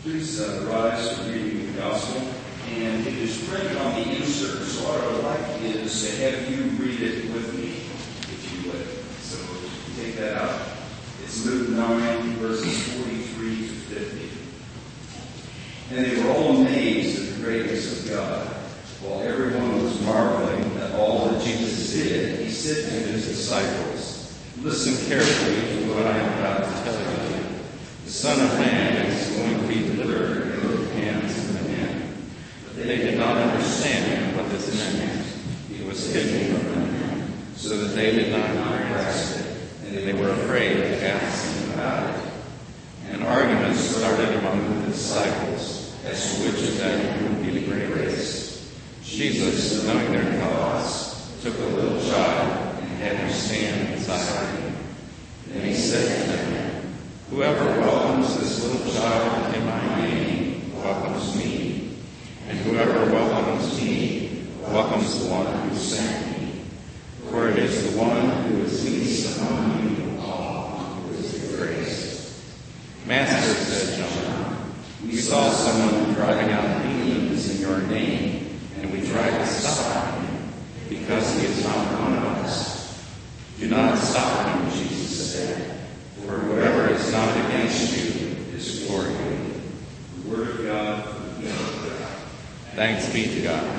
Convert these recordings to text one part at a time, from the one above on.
Please rise for reading the gospel. And it is printed on the insert, so what I would like is to have you read it with me, if you would. So take that out. It's Luke 9, verses 43 to 50. And they were all amazed at the greatness of God. While everyone was marveling at all that Jesus did, he said to his disciples, "Listen carefully to what I am about to tell you. The Son of Man is going to be delivered into the hands of men." But they did not understand what this meant. It was hidden from them, so that they did not grasp it, and they were afraid to ask him about it. And arguments started among the disciples as to which of them would be the greatest. Jesus, knowing their thoughts, took a little child and had him stand beside him. Then he said to them, "Whoever welcomes this little child in my name welcomes me, and whoever welcomes me welcomes the one who sent me. For it is the one who is least among you all who is the greatest." "Master," said John, "we saw someone driving out demons in your name, and we tried to stop him because he is not one of us." "Do not stop him," Jesus said. "For whoever is not against you is for you." The word of God for the people of God. Thanks be to God.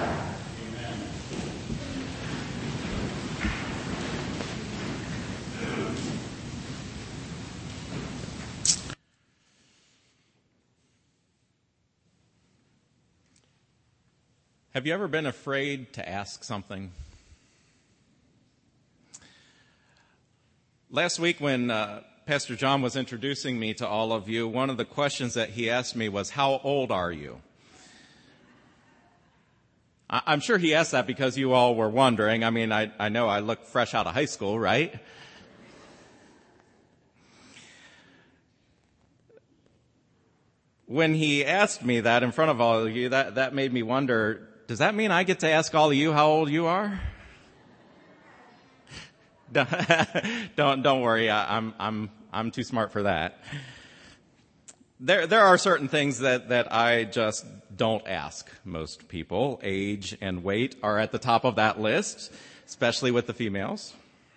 Have you ever been afraid to ask something? Last week when Pastor John was introducing me to all of you, one of the questions that he asked me was, "How old are you?" I'm sure he asked that because you all were wondering. I mean, I know I look fresh out of high school, right? When he asked me that in front of all of you, that made me wonder, does that mean I get to ask all of you how old you are? Don't worry, I'm too smart for that. There are certain things that I just don't ask most people. Age and weight are at the top of that list, especially with the females.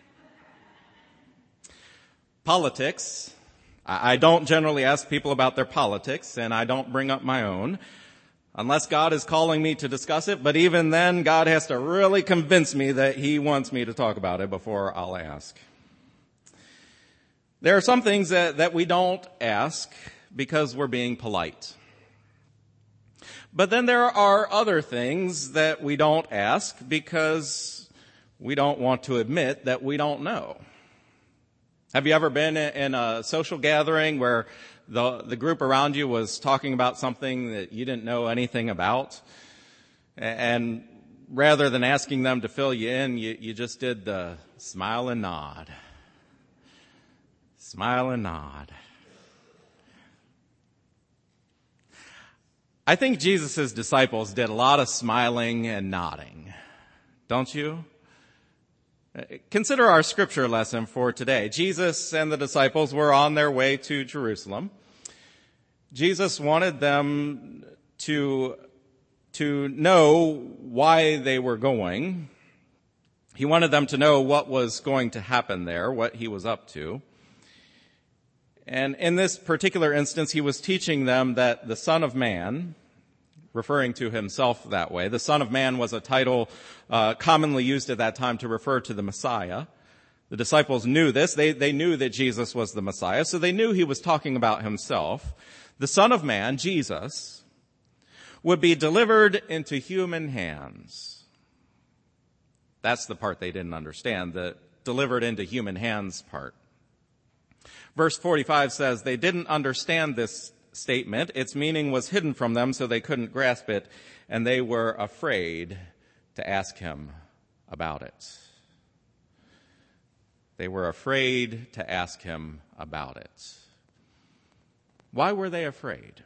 Politics. I don't generally ask people about their politics, and I don't bring up my own, unless God is calling me to discuss it. But even then, God has to really convince me that he wants me to talk about it before I'll ask. There are some things that we don't ask because we're being polite. But then there are other things that we don't ask because we don't want to admit that we don't know. Have you ever been in a social gathering where the group around you was talking about something that you didn't know anything about? And rather than asking them to fill you in, you just did the smile and nod. Smile and nod. I think Jesus' disciples did a lot of smiling and nodding. Don't you? Consider our scripture lesson for today. Jesus and the disciples were on their way to Jerusalem. Jesus wanted them to know why they were going. He wanted them to know what was going to happen there, what he was up to. And in this particular instance, he was teaching them that the Son of Man, referring to himself that way, the Son of Man was a title commonly used at that time to refer to the Messiah. The disciples knew this. They knew that Jesus was the Messiah, so they knew he was talking about himself. The Son of Man, Jesus, would be delivered into human hands. That's the part they didn't understand, the delivered into human hands part. Verse 45 says they didn't understand this statement. Its meaning was hidden from them, so they couldn't grasp it, and they were afraid to ask him about it. They were afraid to ask him about it. Why were they afraid?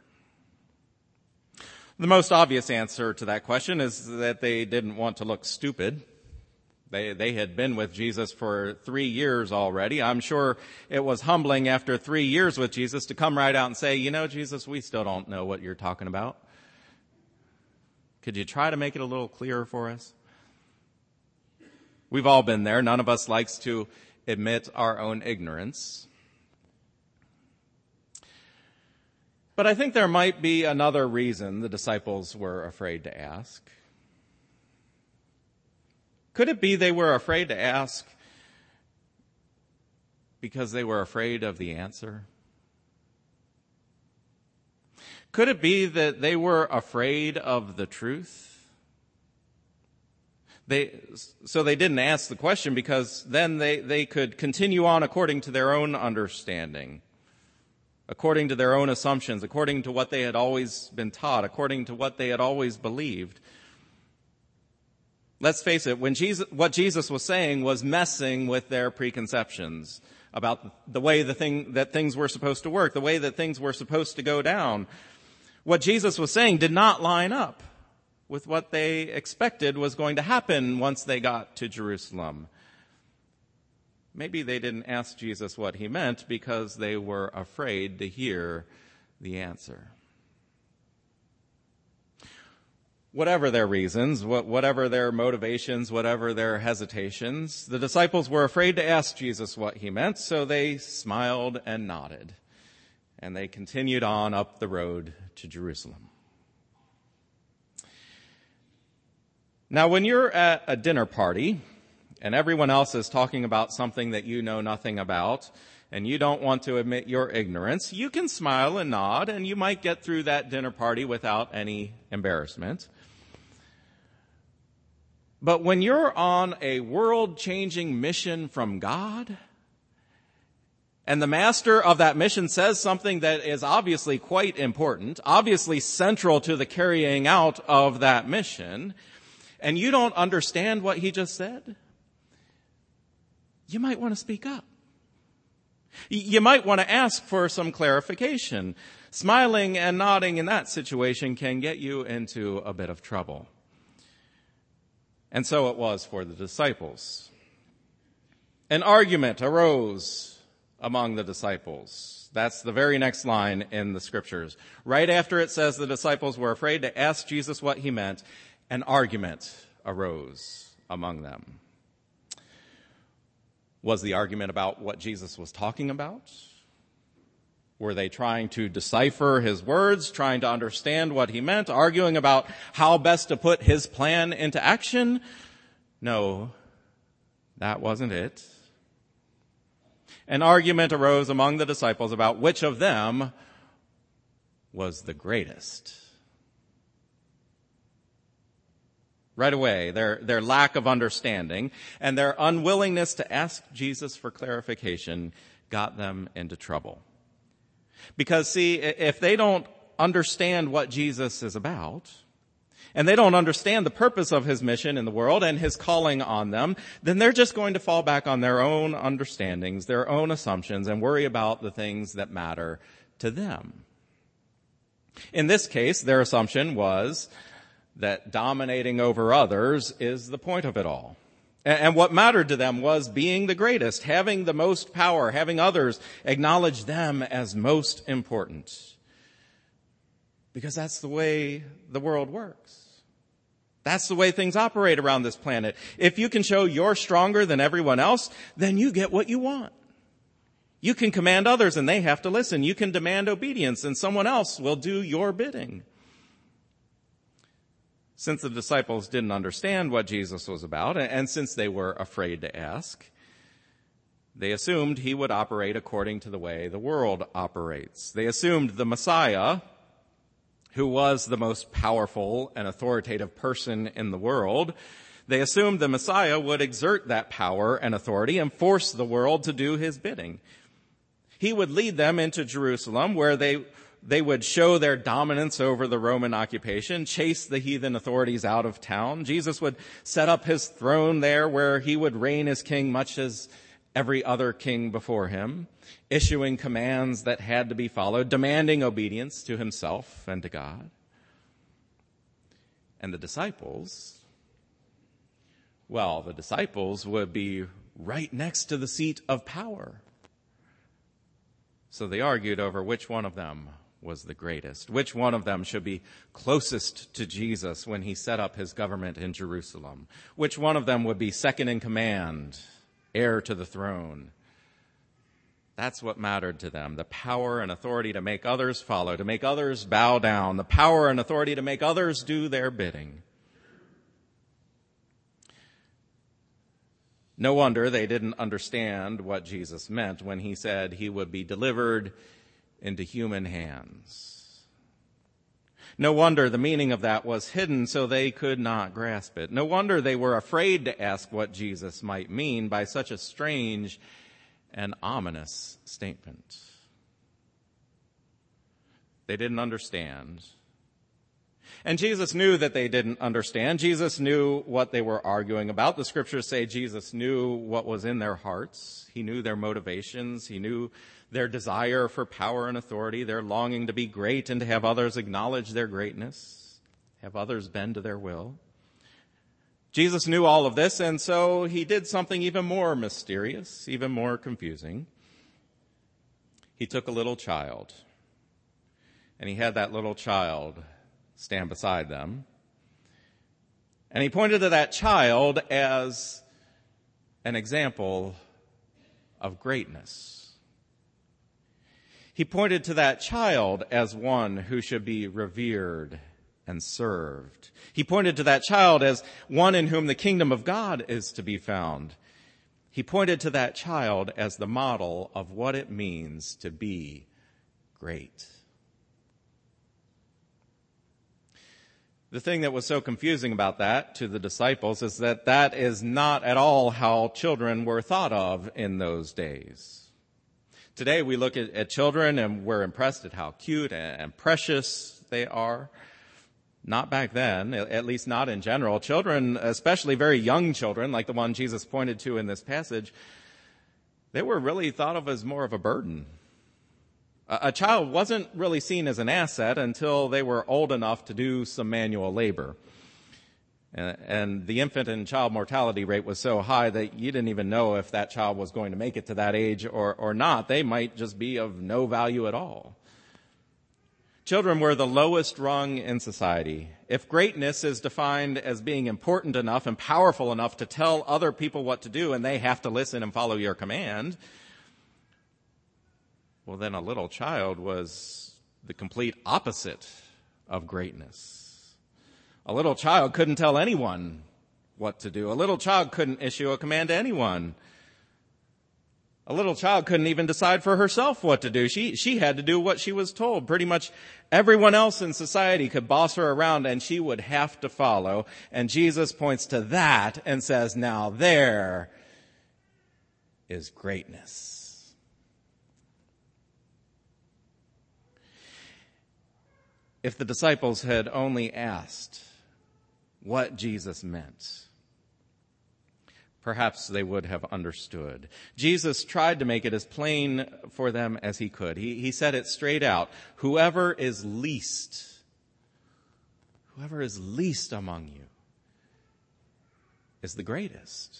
The most obvious answer to that question is that they didn't want to look stupid. They had been with Jesus for 3 years already. I'm sure it was humbling after 3 years with Jesus to come right out and say, Jesus, we still don't know what you're talking about. Could you try to make it a little clearer for us? We've all been there. None of us likes to admit our own ignorance. But I think there might be another reason the disciples were afraid to ask. Could it be they were afraid to ask because they were afraid of the answer? Could it be that they were afraid of the truth? So they didn't ask the question because then they could continue on according to their own understanding, according to their own assumptions, according to what they had always been taught, according to what they had always believed. Let's face it, what Jesus was saying was messing with their preconceptions about the way that things were supposed to work, the way that things were supposed to go down. What Jesus was saying did not line up with what they expected was going to happen once they got to Jerusalem. Maybe they didn't ask Jesus what he meant because they were afraid to hear the answer. Whatever their reasons, whatever their motivations, whatever their hesitations, the disciples were afraid to ask Jesus what he meant, so they smiled and nodded, and they continued on up the road to Jerusalem. Now, when you're at a dinner party and everyone else is talking about something that you know nothing about, and you don't want to admit your ignorance, you can smile and nod, and you might get through that dinner party without any embarrassment. But when you're on a world-changing mission from God, and the master of that mission says something that is obviously quite important, obviously central to the carrying out of that mission, and you don't understand what he just said, you might want to speak up. You might want to ask for some clarification. Smiling and nodding in that situation can get you into a bit of trouble. And so it was for the disciples. An argument arose among the disciples. That's the very next line in the scriptures. Right after it says the disciples were afraid to ask Jesus what he meant, an argument arose among them. Was the argument about what Jesus was talking about? Were they trying to decipher his words, trying to understand what he meant, arguing about how best to put his plan into action? No, that wasn't it. An argument arose among the disciples about which of them was the greatest. Right away, their lack of understanding and their unwillingness to ask Jesus for clarification got them into trouble. Because, see, if they don't understand what Jesus is about, and they don't understand the purpose of his mission in the world and his calling on them, then they're just going to fall back on their own understandings, their own assumptions, and worry about the things that matter to them. In this case, their assumption was that dominating over others is the point of it all. And what mattered to them was being the greatest, having the most power, having others acknowledge them as most important. Because that's the way the world works. That's the way things operate around this planet. If you can show you're stronger than everyone else, then you get what you want. You can command others and they have to listen. You can demand obedience and someone else will do your bidding. Since the disciples didn't understand what Jesus was about, and since they were afraid to ask, they assumed he would operate according to the way the world operates. They assumed the Messiah, who was the most powerful and authoritative person in the world, they assumed the Messiah would exert that power and authority and force the world to do his bidding. He would lead them into Jerusalem, where they would show their dominance over the Roman occupation, chase the heathen authorities out of town. Jesus would set up his throne there where he would reign as king much as every other king before him, issuing commands that had to be followed, demanding obedience to himself and to God. And the disciples Well, the disciples would be right next to the seat of power. So they argued over which one of them was the greatest, which one of them should be closest to Jesus when he set up his government in Jerusalem, which one of them would be second in command, heir to the throne. That's what mattered to them, the power and authority to make others follow, to make others bow down, the power and authority to make others do their bidding. No wonder they didn't understand what Jesus meant when he said he would be delivered into human hands. No wonder the meaning of that was hidden so they could not grasp it. No wonder they were afraid to ask what Jesus might mean by such a strange and ominous statement. They didn't understand. And Jesus knew that they didn't understand. Jesus knew what they were arguing about. The scriptures say Jesus knew what was in their hearts. He knew their motivations. He knew their desire for power and authority, their longing to be great and to have others acknowledge their greatness, have others bend to their will. Jesus knew all of this, and so he did something even more mysterious, even more confusing. He took a little child, and he had that little child stand beside them. And he pointed to that child as an example of greatness. He pointed to that child as one who should be revered and served. He pointed to that child as one in whom the kingdom of God is to be found. He pointed to that child as the model of what it means to be great. The thing that was so confusing about that to the disciples is that that is not at all how children were thought of in those days. Today we look at children and we're impressed at how cute and precious they are. Not back then, at least not in general. Children, especially very young children, like the one Jesus pointed to in this passage, they were really thought of as more of a burden. A child wasn't really seen as an asset until they were old enough to do some manual labor. And the infant and child mortality rate was so high that you didn't even know if that child was going to make it to that age or not. They might just be of no value at all. Children were the lowest rung in society. If greatness is defined as being important enough and powerful enough to tell other people what to do and they have to listen and follow your command, well, then a little child was the complete opposite of greatness. A little child couldn't tell anyone what to do. A little child couldn't issue a command to anyone. A little child couldn't even decide for herself what to do. She had to do what she was told. Pretty much everyone else in society could boss her around and she would have to follow. And Jesus points to that and says, now there is greatness. If the disciples had only asked what Jesus meant, perhaps they would have understood. Jesus tried to make it as plain for them as he could. He said it straight out. Whoever is least among you is the greatest.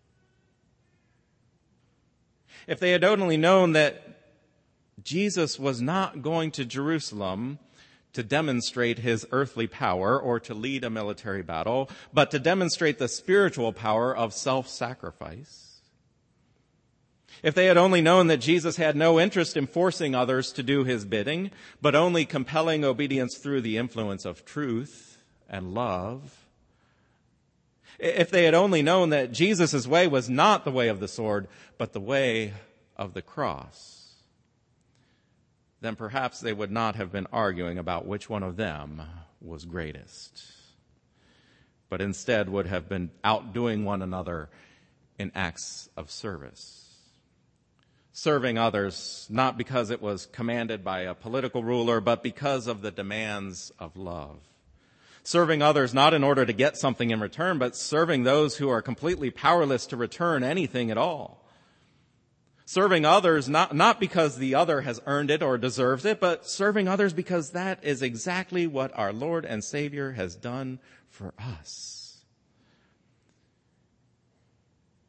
If they had only known that Jesus was not going to Jerusalem to demonstrate his earthly power or to lead a military battle, but to demonstrate the spiritual power of self-sacrifice. If they had only known that Jesus had no interest in forcing others to do his bidding, but only compelling obedience through the influence of truth and love. If they had only known that Jesus' way was not the way of the sword, but the way of the cross, then perhaps they would not have been arguing about which one of them was greatest, but instead would have been outdoing one another in acts of service. Serving others not because it was commanded by a political ruler, but because of the demands of love. Serving others not in order to get something in return, but serving those who are completely powerless to return anything at all. Serving others not because the other has earned it or deserves it, but serving others because that is exactly what our Lord and Savior has done for us.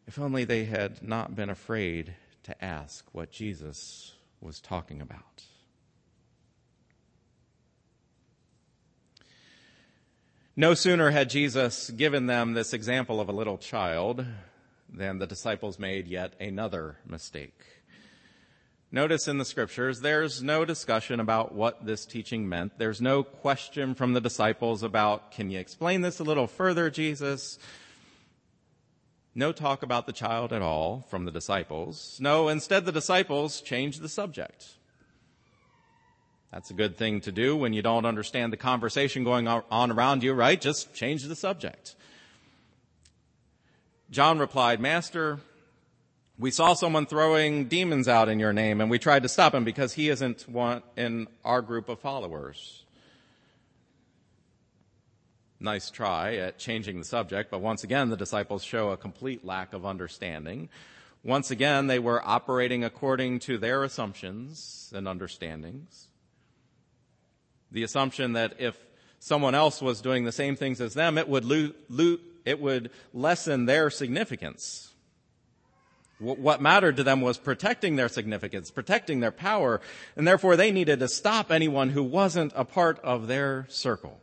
If only they had not been afraid to ask what Jesus was talking about. No sooner had Jesus given them this example of a little child than the disciples made yet another mistake. Notice in the scriptures, there's no discussion about what this teaching meant. There's no question from the disciples about, can you explain this a little further, Jesus? No talk about the child at all from the disciples. No, instead the disciples changed the subject. That's a good thing to do when you don't understand the conversation going on around you, right? Just change the subject. John replied, Master, we saw someone throwing demons out in your name, and we tried to stop him because he isn't one in our group of followers. Nice try at changing the subject, but once again, the disciples show a complete lack of understanding. Once again, they were operating according to their assumptions and understandings. The assumption that if someone else was doing the same things as them, it would lessen their significance. What mattered to them was protecting their significance, protecting their power, and therefore they needed to stop anyone who wasn't a part of their circle.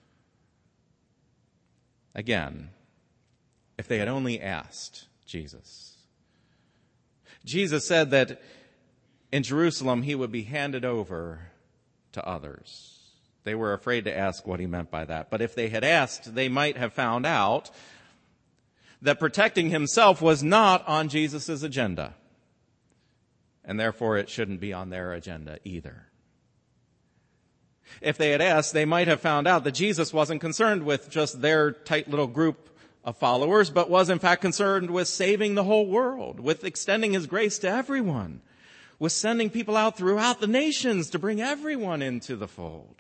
Again, if they had only asked Jesus. Jesus said that in Jerusalem he would be handed over to others. They were afraid to ask what he meant by that. But if they had asked, they might have found out that protecting himself was not on Jesus' agenda. And therefore it shouldn't be on their agenda either. If they had asked, they might have found out that Jesus wasn't concerned with just their tight little group of followers, but was in fact concerned with saving the whole world, with extending his grace to everyone, with sending people out throughout the nations to bring everyone into the fold.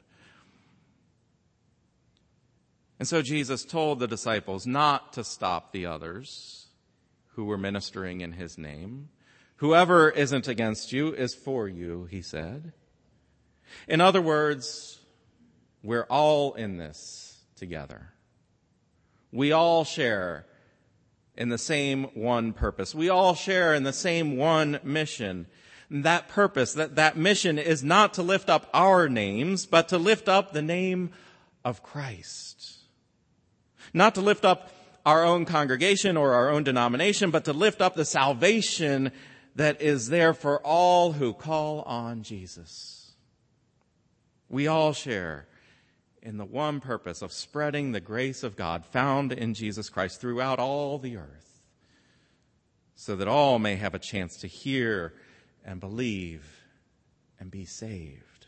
And so Jesus told the disciples not to stop the others who were ministering in his name. Whoever isn't against you is for you, he said. In other words, we're all in this together. We all share in the same one purpose. We all share in the same one mission. And that purpose, that mission is not to lift up our names, but to lift up the name of Christ. Not to lift up our own congregation or our own denomination, but to lift up the salvation that is there for all who call on Jesus. We all share in the one purpose of spreading the grace of God found in Jesus Christ throughout all the earth, so that all may have a chance to hear and believe and be saved.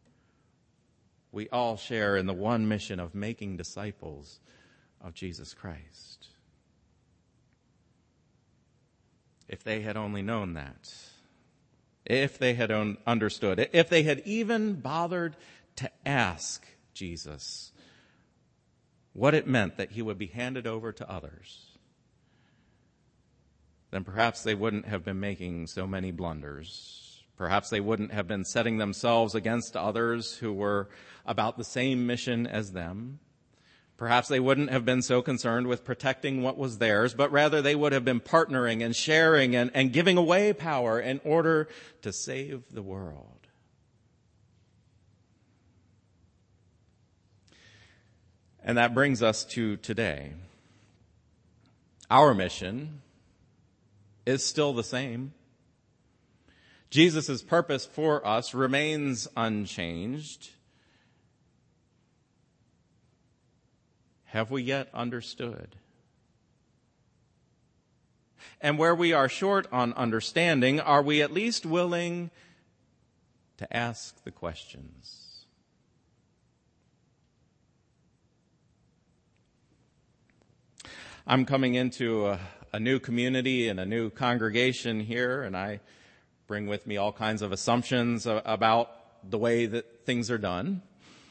We all share in the one mission of making disciples of Jesus Christ. If they had only known that, if they had understood, if they had even bothered to ask Jesus what it meant that he would be handed over to others, then perhaps they wouldn't have been making so many blunders. Perhaps they wouldn't have been setting themselves against others who were about the same mission as them. Perhaps they wouldn't have been so concerned with protecting what was theirs, but rather they would have been partnering and sharing and giving away power in order to save the world. And that brings us to today. Our mission is still the same. Jesus' purpose for us remains unchanged. Have we yet understood? And where we are short on understanding, are we at least willing to ask the questions? I'm coming into a new community and a new congregation here, and I bring with me all kinds of assumptions about the way that things are done.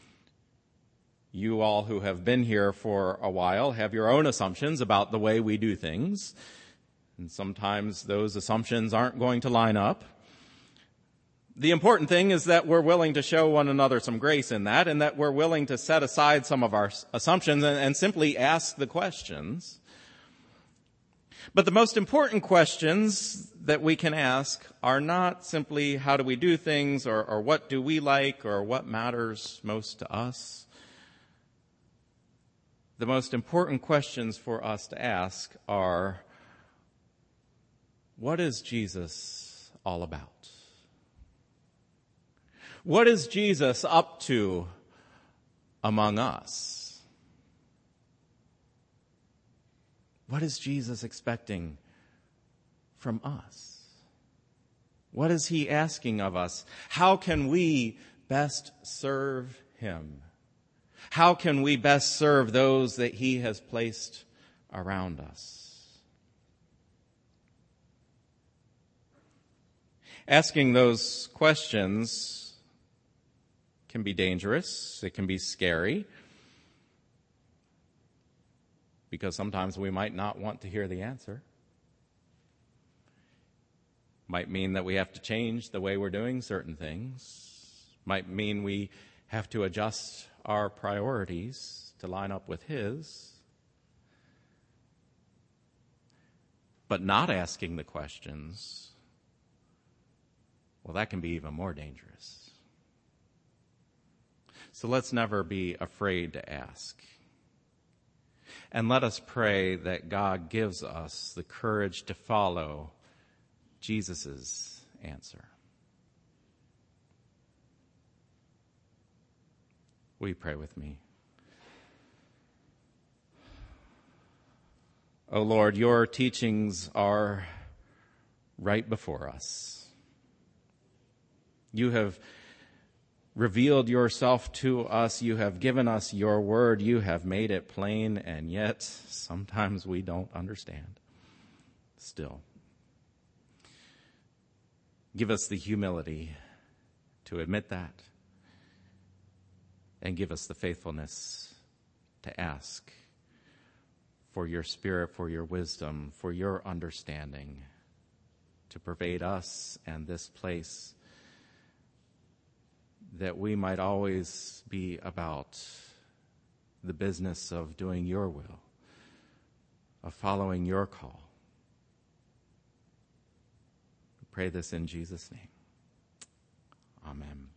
You all who have been here for a while have your own assumptions about the way we do things. And sometimes those assumptions aren't going to line up. The important thing is that we're willing to show one another some grace in that, and that we're willing to set aside some of our assumptions and simply ask the questions. But the most important questions that we can ask are not simply how do we do things or what do we like or what matters most to us. The most important questions for us to ask are, what is Jesus all about? What is Jesus up to among us? What is Jesus expecting from us? What is he asking of us? How can we best serve him? How can we best serve those that he has placed around us? Asking those questions can be dangerous. It can be scary. Because sometimes we might not want to hear the answer. Might mean that we have to change the way we're doing certain things. Might mean we have to adjust our priorities to line up with his. But not asking the questions, well, that can be even more dangerous. So let's never be afraid to ask. And let us pray that God gives us the courage to follow Jesus' answer. Will you pray with me? O Lord, your teachings are right before us. You have revealed yourself to us. You have given us your word. You have made it plain, and yet sometimes we don't understand. Still, give us the humility to admit that, and give us the faithfulness to ask for your spirit, for your wisdom, for your understanding to pervade us and this place, that we might always be about the business of doing your will, of following your call. We pray this in Jesus' name. Amen.